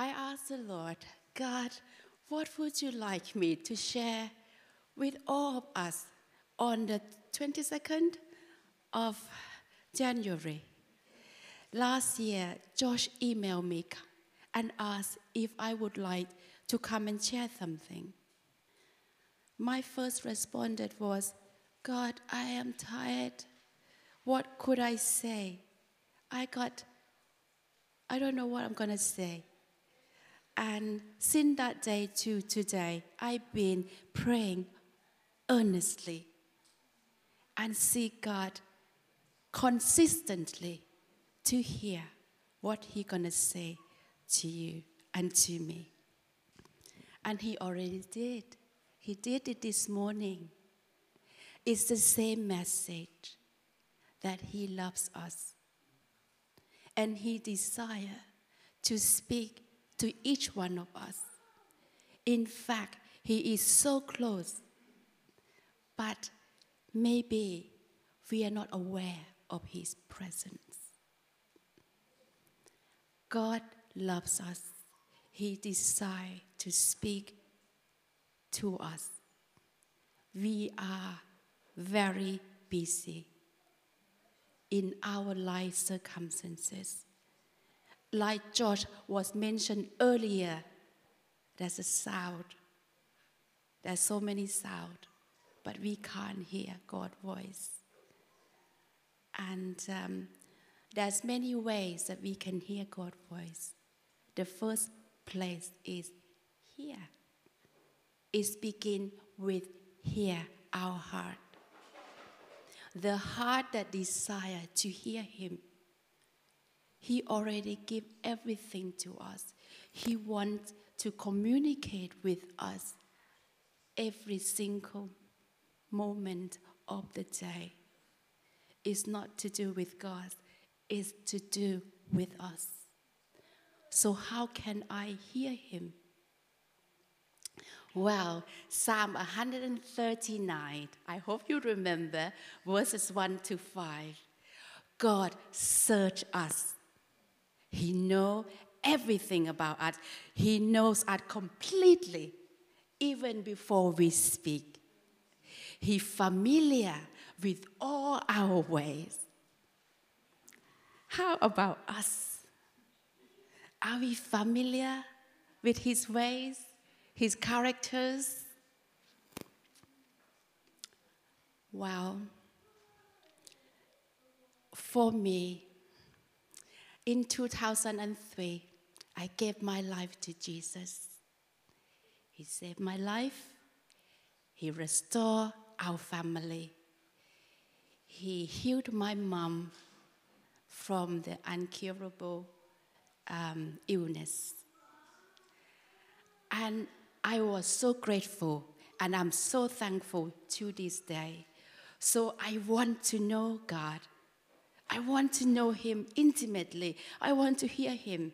I asked the Lord, God, what would you like me to share with all of us on the 22nd of January? Last year, Josh emailed me and asked if I would like to come and share something. My first response was, God, I am tired. What could I say? I don't know what I'm going to say. And since that day to today, I've been praying earnestly and seek God consistently to hear what He's going to say to you and to me. And He already did. He did it this morning. It's the same message that He loves us. And He desires to speak to each one of us. In fact, He is so close, but maybe we are not aware of His presence. God loves us. He desires to speak to us. We are very busy in our life circumstances. Like George was mentioned earlier, there's a sound. There's so many sounds, but we can't hear God's voice. And there's many ways that we can hear God's voice. The first place is here. It begins with here, our heart. The heart that desires to hear Him. He already gave everything to us. He wants to communicate with us every single moment of the day. It's not to do with God, it's to do with us. So how can I hear Him? Well, Psalm 139, I hope you remember, verses 1 to 5. God search us. He knows everything about us. He knows us completely, even before we speak. He's familiar with all our ways. How about us? Are we familiar with His ways, His characters? Well, for me, in 2003, I gave my life to Jesus. He saved my life. He restored our family. He healed my mom from the incurable illness. And I was so grateful, and I'm so thankful to this day. So I want to know God. I want to know Him intimately. I want to hear Him.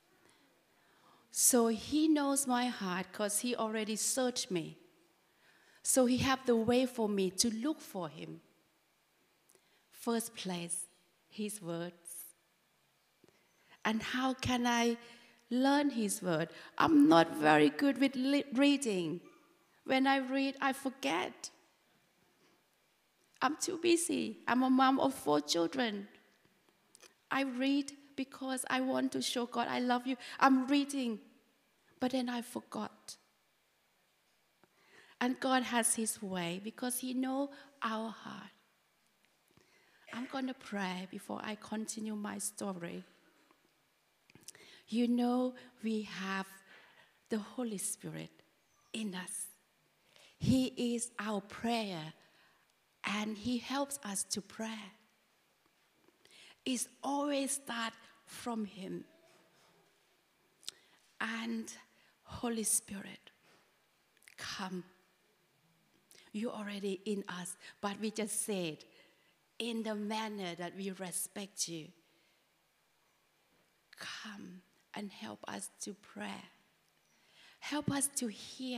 So He knows my heart because He already searched me. So He have the way for me to look for Him. First place, His words. And how can I learn His word? I'm not very good with reading. When I read, I forget. I'm too busy. I'm a mom of 4 children. I read because I want to show God I love you. I'm reading, but then I forgot. And God has His way because He knows our heart. I'm going to pray before I continue my story. You know, we have the Holy Spirit in us. He is our prayer, and He helps us to pray. It always starts from Him. And Holy Spirit, come. You're already in us, but we just said in the manner that we respect you. Come and help us to pray. Help us to hear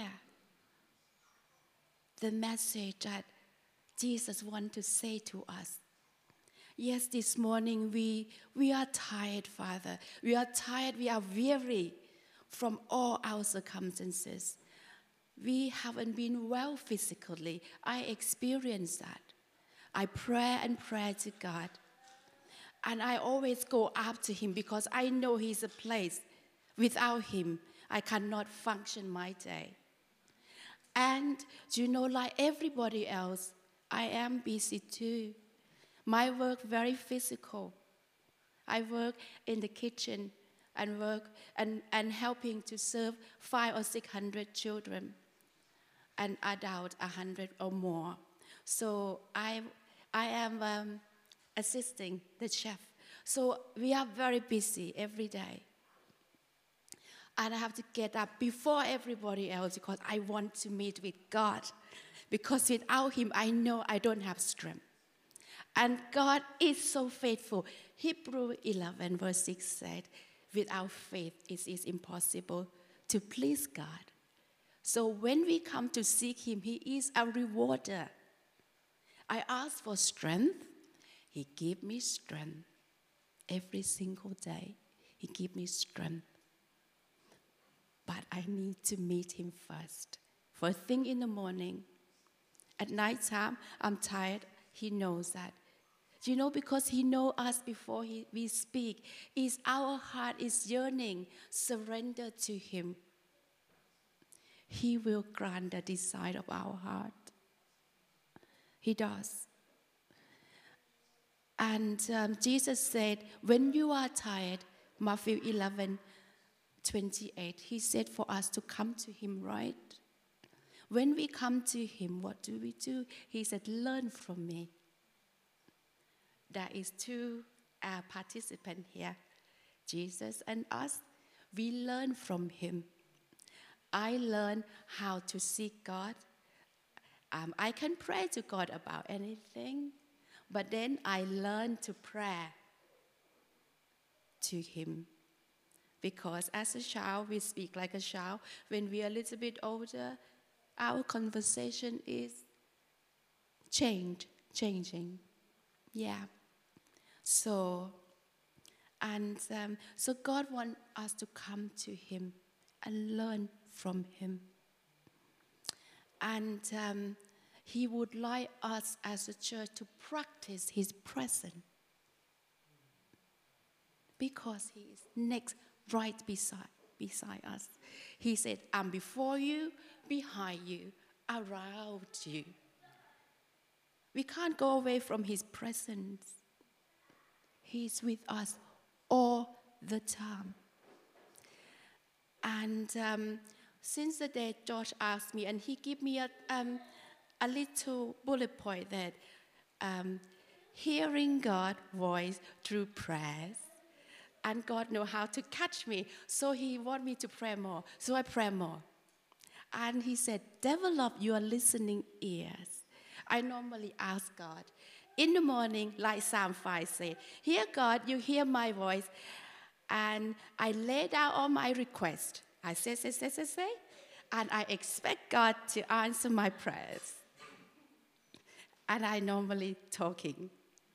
the message that Jesus wants to say to us. Yes, this morning we are tired, Father. We are tired, we are weary. from all our circumstances. We haven't been well physically. I experienced that. I pray and pray to God. And I always go after Him because I know He's a place. Without Him, I cannot function my day. And like everybody else, I am busy too. My work very physical. I work in the kitchen and work and helping to serve 500 or 600 children and adults 100 or more. So I am assisting the chef. So we are very busy every day. And I have to get up before everybody else because I want to meet with God. Because without Him, I know I don't have strength. And God is so faithful. Hebrew 11 verse 6 said, without faith it is impossible to please God. So when we come to seek Him, He is a rewarder. I ask for strength. He gives me strength. Every single day, He gives me strength. But I need to meet Him first. First thing in the morning. At night time, I'm tired. He knows that. Because He knows us before we speak. Is our heart is yearning, surrender to Him. He will grant the desire of our heart. He does. And Jesus said, when you are tired, Matthew 11:28, He said for us to come to Him, right? When we come to Him, what do? He said, learn from me. There is two participants here, Jesus and us. We learn from Him. I learn how to seek God. I can pray to God about anything, but then I learn to pray to Him. Because as a child, we speak like a child. When we are a little bit older, our conversation is changing. Yeah. So God wants us to come to Him and learn from Him. And He would like us as a church to practice His presence. Because He is next, right beside us. He said, I'm before you, behind you, around you. We can't go away from His presence. He's with us all the time. And since the day George asked me, and he gave me a little bullet point that hearing God's voice through prayers, and God knows how to catch me, so He wants me to pray more. So I pray more. And He said, develop your listening ears. I normally ask God, in the morning, like Psalm 5 said, hear God, you hear my voice. And I lay down all my requests. I say, and I expect God to answer my prayers. And I normally talking.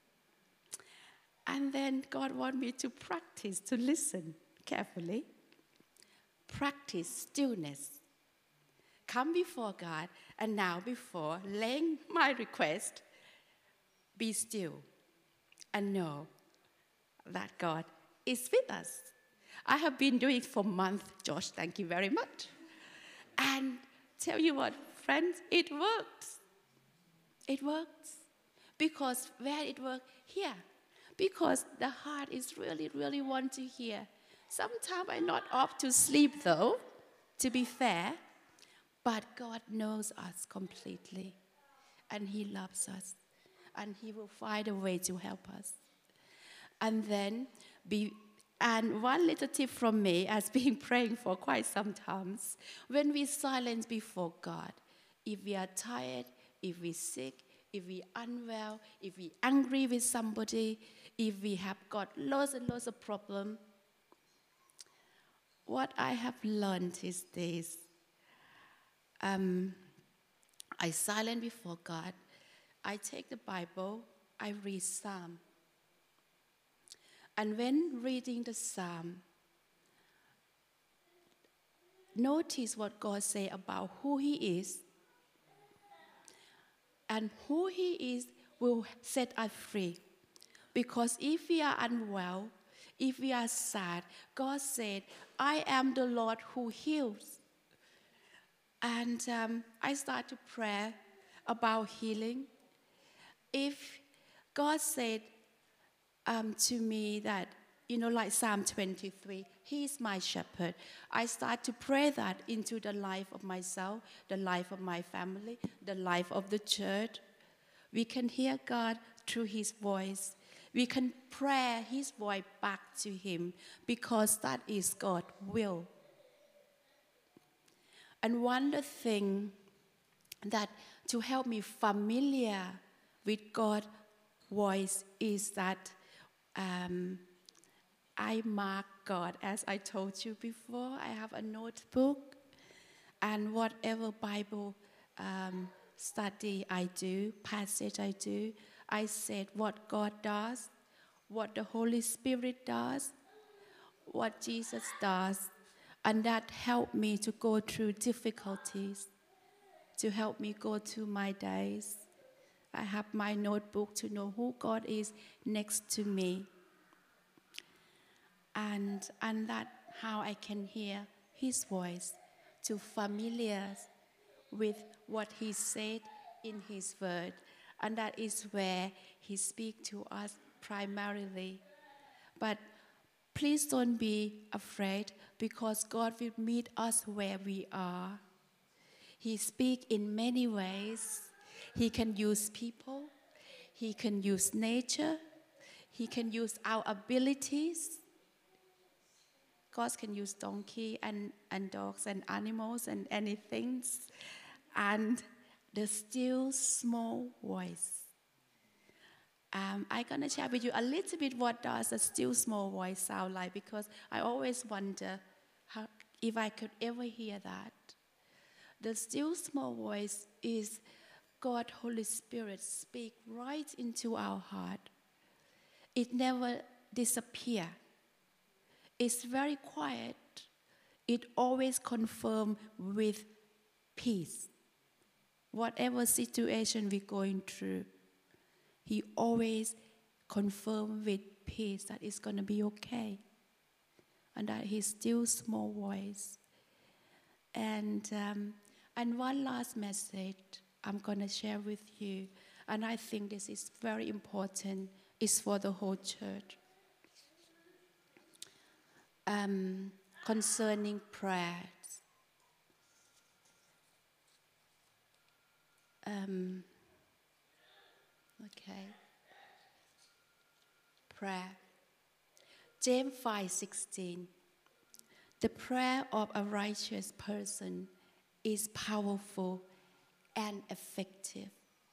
And then God wants me to practice, to listen carefully. Practice stillness. Come before God, and now before laying my request, be still and know that God is with us. I have been doing it for months, Josh, thank you very much. And tell you what, friends, it works. It works. Because where it works? Here. Because the heart is really want to hear. Sometimes I'm not up to sleep though, to be fair, but God knows us completely. And He loves us. And He will find a way to help us. And then, and one little tip from me, as been praying for quite some times, when we silence before God, if we are tired, if we're sick, if we're unwell, if we're angry with somebody, if we have got lots and lots of problems, what I have learned is this. I silence before God. I take the Bible, I read Psalm. And when reading the Psalm, notice what God say about who He is. And who He is will set us free. Because if we are unwell, if we are sad, God said, I am the Lord who heals. And I start to pray about healing. If God said to me that, like Psalm 23, He is my shepherd, I start to pray that into the life of myself, the life of my family, the life of the church. We can hear God through His voice. We can pray His voice back to Him because that is God's will. And one thing that to help me familiar with God's voice is that I mark God, as I told you before. I have a notebook, and whatever Bible study I do, passage I do, I said what God does, what the Holy Spirit does, what Jesus does, and that helped me to go through difficulties, to help me go through my days. I have my notebook to know who God is next to me. And that how I can hear His voice, to familiar with what He said in His word. And that is where He speaks to us primarily. But please don't be afraid, because God will meet us where we are. He speaks in many ways. He can use people. He can use nature. He can use our abilities. God can use donkey and dogs and animals and anything. And the still small voice. I'm going to share with you a little bit what does a still small voice sound like, because I always wonder if I could ever hear that. The still small voice is God, Holy Spirit, speak right into our heart. It never disappears. It's very quiet. It always confirms with peace. Whatever situation we're going through, He always confirms with peace that it's going to be okay. And that His still small voice. And one last message I'm going to share with you, and I think this is very important, is for the whole church. Concerning prayers. Prayer. James 5:16. The prayer of a righteous person is powerful and effective.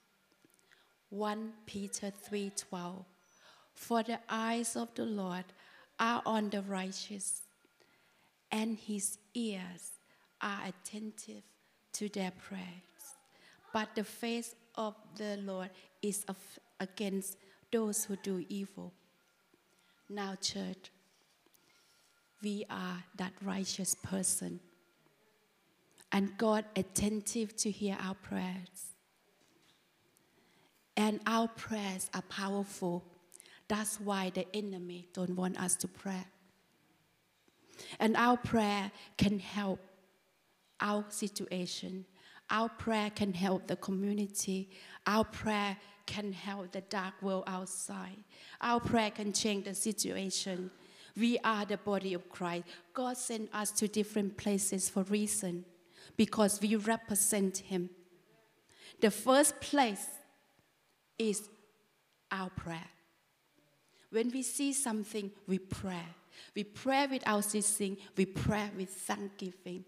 1 Peter 3:12. For the eyes of the Lord are on the righteous, and His ears are attentive to their prayers. But the face of the Lord is against those who do evil. Now, church, we are that righteous person, and God attentive to hear our prayers. And our prayers are powerful. That's why the enemy don't want us to pray. And our prayer can help our situation. Our prayer can help the community. Our prayer can help the dark world outside. Our prayer can change the situation. We are the body of Christ. God sent us to different places for a reason, because we represent Him. The first place is our prayer. When we see something, we pray. We pray without ceasing. We pray with thanksgiving.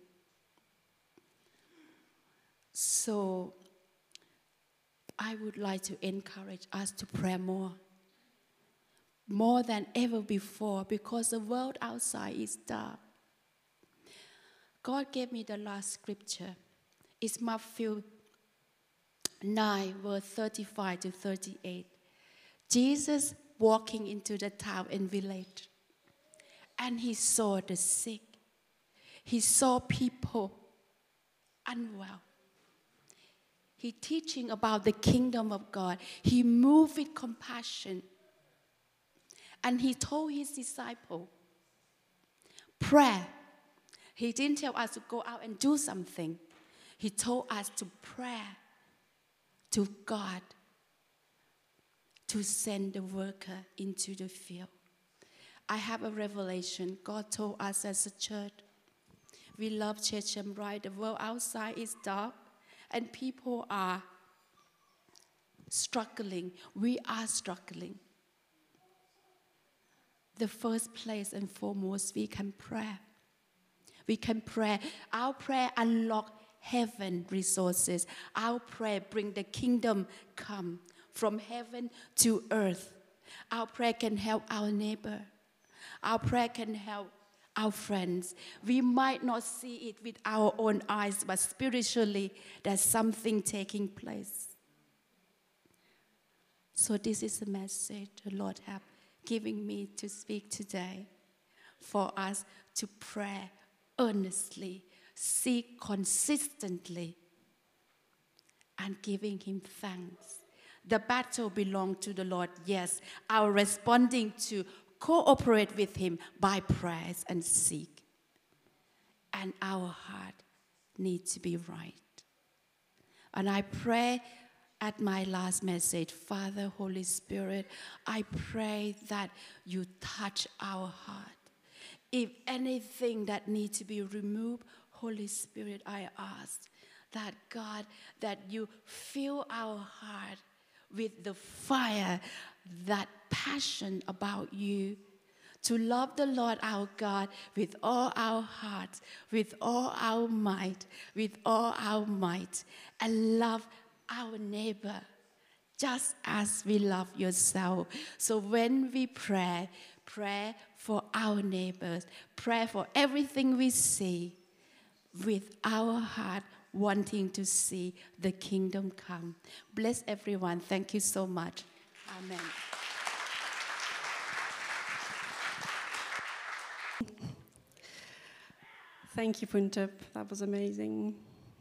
So I would like to encourage us to pray more than ever before, because the world outside is dark. God gave me the last scripture. It's Matthew 9, verse 35 to 38. Jesus walking into the town and village, and He saw the sick. He saw people unwell. He teaching about the kingdom of God. He moved with compassion. And he told his disciple, prayer. He didn't tell us to go out and do something. He told us to pray to God to send the worker into the field. I have a revelation. God told us as a church, we love Chechem, right? The world outside is dark and people are struggling. We are struggling. The first place and foremost, we can pray. We can pray. Our prayer unlock heaven resources. Our prayer bring the kingdom come from heaven to earth. Our prayer can help our neighbor. Our prayer can help our friends. We might not see it with our own eyes, but spiritually, there's something taking place. So this is the message the Lord have given me to speak today, for us to pray earnestly, seek consistently, and giving him thanks. The battle belongs to the Lord, yes. Our responding to cooperate with him by prayers and seek. And our heart needs to be right. And I pray at my last message, Father, Holy Spirit, I pray that you touch our heart. If anything that needs to be removed, Holy Spirit, I ask that God, that you fill our heart with the fire, that passion about you, to love the Lord our God with all our heart, with all our might, with all our might, and love our neighbor just as we love yourself. So when we pray for our neighbors, pray for everything we see, with our heart wanting to see the kingdom come. Bless everyone. Thank you so much. Amen. Thank you, Puntip. That was amazing.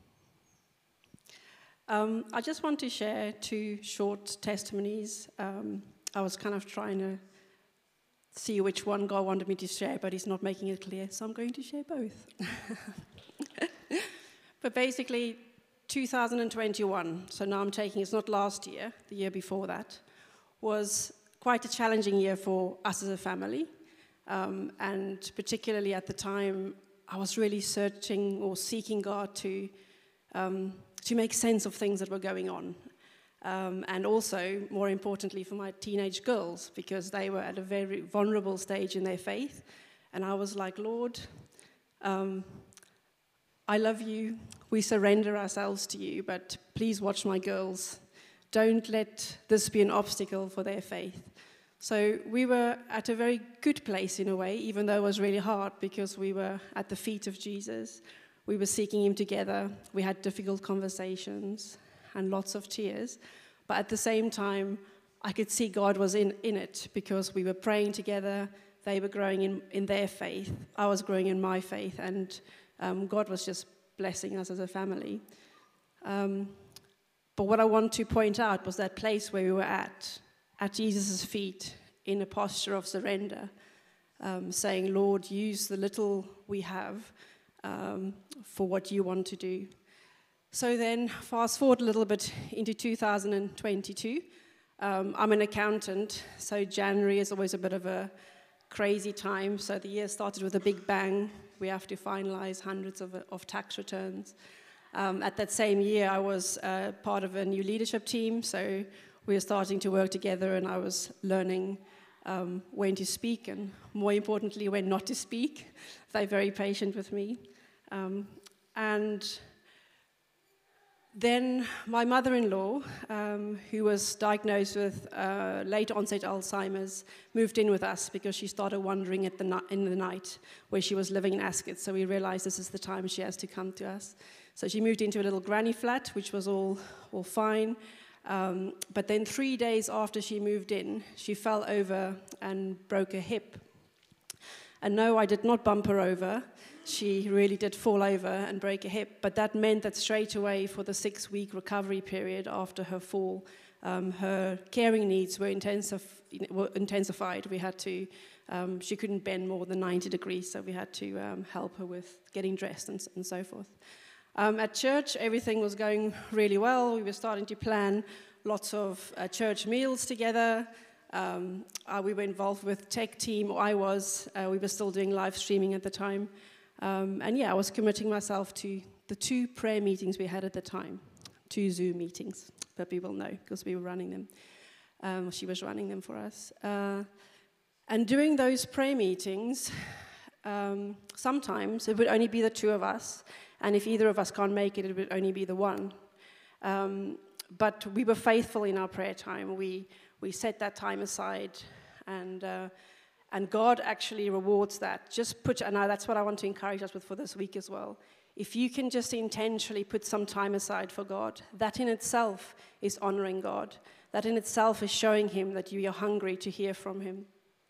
I just want to share 2 short testimonies. I was kind of trying to see which one God wanted me to share, but he's not making it clear, so I'm going to share both. But basically, 2021, so now I'm taking, it's not last year, the year before that, was quite a challenging year for us as a family. And particularly at the time, I was really searching or seeking God to make sense of things that were going on. And also, more importantly, for my teenage girls, because they were at a very vulnerable stage in their faith. And I was like, Lord, I love you. We surrender ourselves to you, but please watch my girls. Don't let this be an obstacle for their faith. So we were at a very good place in a way, even though it was really hard because we were at the feet of Jesus. We were seeking him together. We had difficult conversations and lots of tears. But at the same time, I could see God was in it because we were praying together. They were growing in their faith. I was growing in my faith. And God was just blessing us as a family. But what I want to point out was that place where we were at Jesus' feet in a posture of surrender, saying, Lord, use the little we have for what you want to do. So then, fast forward a little bit into 2022. I'm an accountant, so January is always a bit of a crazy time. So the year started with a big bang. We have to finalize hundreds of tax returns. At that same year, I was part of a new leadership team, so we were starting to work together, and I was learning when to speak, and more importantly, when not to speak. They're very patient with me. And then my mother-in-law, who was diagnosed with late onset Alzheimer's, moved in with us because she started wandering in the night where she was living in Ascot. So we realized this is the time she has to come to us. So she moved into a little granny flat, which was all fine. But then 3 days after she moved in, she fell over and broke her hip. And no, I did not bump her over. she really did fall over and break a hip, but that meant that straight away for the 6-week recovery period after her fall, her caring needs were intensified. We had to, she couldn't bend more than 90 degrees, so we had to help her with getting dressed and so forth. At church, everything was going really well. We were starting to plan lots of church meals together. We were involved with tech team, or I was. We were still doing live streaming at the time. I was committing myself to the 2 prayer meetings we had at the time, 2 Zoom meetings, but people know because we were running them. She was running them for us. And during those prayer meetings, sometimes it would only be the 2 of us, and if either of us can't make it, it would only be the one. But we were faithful in our prayer time. We set that time aside, and God actually rewards that. And that's what I want to encourage us with for this week as well. If you can just intentionally put some time aside for God, that in itself is honoring God. That in itself is showing him that you are hungry to hear from him.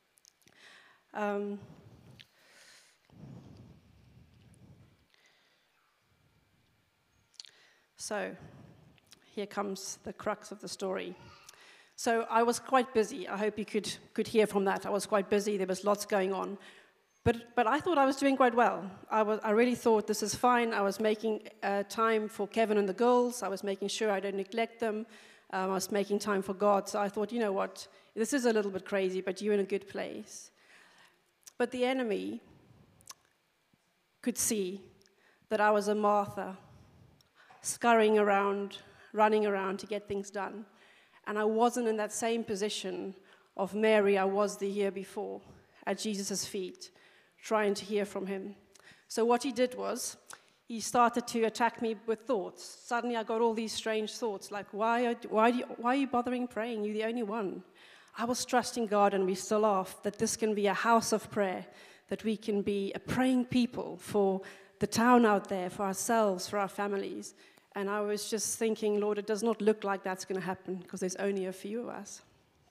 So, here comes the crux of the story. So I was quite busy. I hope you could hear from that. I was quite busy. There was lots going on. But I thought I was doing quite well. I really thought this is fine. I was making time for Kevin and the girls. I was making sure I don't neglect them. I was making time for God. So I thought, you know what, this is a little bit crazy, but you're in a good place. But the enemy could see that I was a Martha, scurrying around, running around to get things done. And I wasn't in that same position of Mary I was the year before, at Jesus' feet, trying to hear from him. So what he did was, he started to attack me with thoughts. Suddenly I got all these strange thoughts, like, why are you bothering praying? You're the only one. I was trusting God, and we still are, that this can be a house of prayer, that we can be a praying people for the town out there, for ourselves, for our families. And I was just thinking, Lord, it does not look like that's going to happen, because there's only a few of us.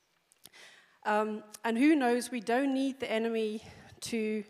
And who knows, we don't need the enemy to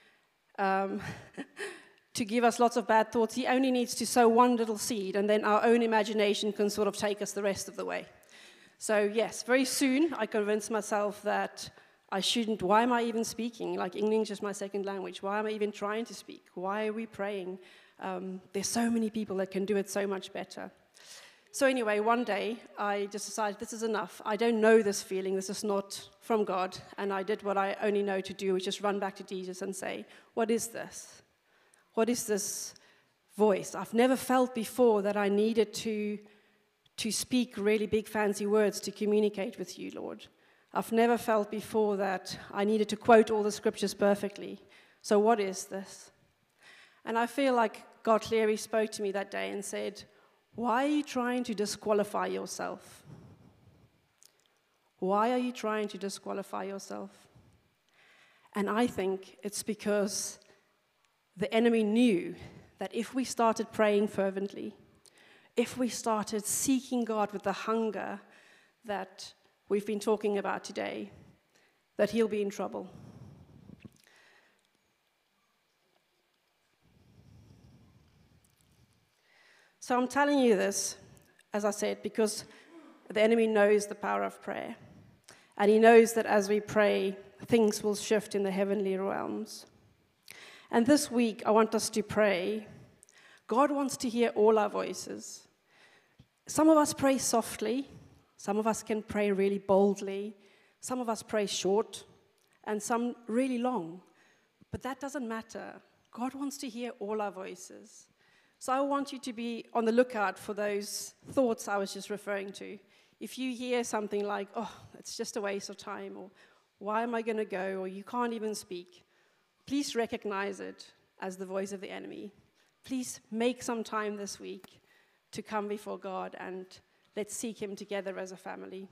give us lots of bad thoughts. He only needs to sow one little seed, and then our own imagination can sort of take us the rest of the way. So yes, very soon I convinced myself that I shouldn't. Why am I even speaking? Like, English is my second language. Why am I even trying to speak? Why are we praying? There's so many people that can do it so much better. So anyway, one day I just decided this is enough. I don't know this feeling. This is not from God. And I did what I only know to do, which is run back to Jesus and say, what is this? What is this voice? I've never felt before that I needed to speak really big fancy words to communicate with you, Lord. I've never felt before that I needed to quote all the scriptures perfectly. So what is this? And I feel like God clearly spoke to me that day and said, why are you trying to disqualify yourself? Why are you trying to disqualify yourself? And I think it's because the enemy knew that if we started praying fervently, if we started seeking God with the hunger that we've been talking about today, that he'll be in trouble. So I'm telling you this, as I said, because the enemy knows the power of prayer. And he knows that as we pray, things will shift in the heavenly realms. And this week, I want us to pray. God wants to hear all our voices. Some of us pray softly. Some of us can pray really boldly. Some of us pray short, and some really long. But that doesn't matter. God wants to hear all our voices. So I want you to be on the lookout for those thoughts I was just referring to. If you hear something like, oh, it's just a waste of time, or why am I going to go, or you can't even speak, please recognize it as the voice of the enemy. Please make some time this week to come before God, and let's seek him together as a family.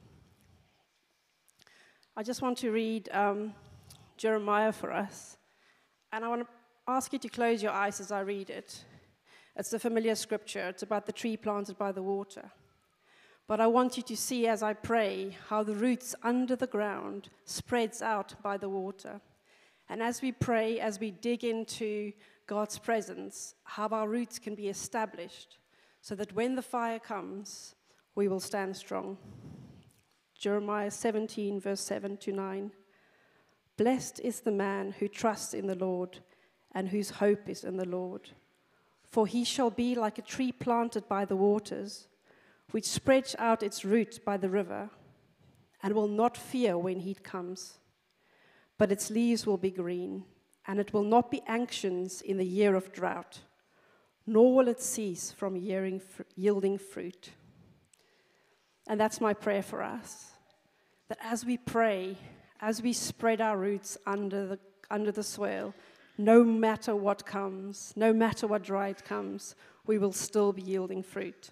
I just want to read Jeremiah for us, and I want to ask you to close your eyes as I read it. It's a familiar scripture. It's about the tree planted by the water. But I want you to see as I pray how the roots under the ground spreads out by the water. And as we pray, as we dig into God's presence, how our roots can be established so that when the fire comes, we will stand strong. Jeremiah 17, verse 7 to 9. Blessed is the man who trusts in the Lord and whose hope is in the Lord. For he shall be like a tree planted by the waters, which spreads out its roots by the river, and will not fear when heat comes. But its leaves will be green, and it will not be anxious in the year of drought, nor will it cease from yielding fruit. And that's my prayer for us, that as we pray, as we spread our roots under the soil, no matter what comes, no matter what drought comes, we will still be yielding fruit.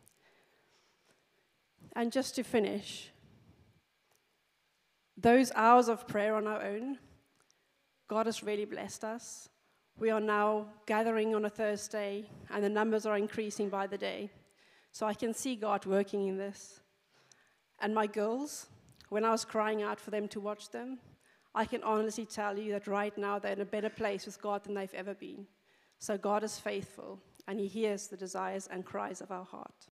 And just to finish, those hours of prayer on our own, God has really blessed us. We are now gathering on a Thursday, and the numbers are increasing by the day. So I can see God working in this. And my girls, when I was crying out for them to watch them, I can honestly tell you that right now they're in a better place with God than they've ever been. So God is faithful, and he hears the desires and cries of our heart.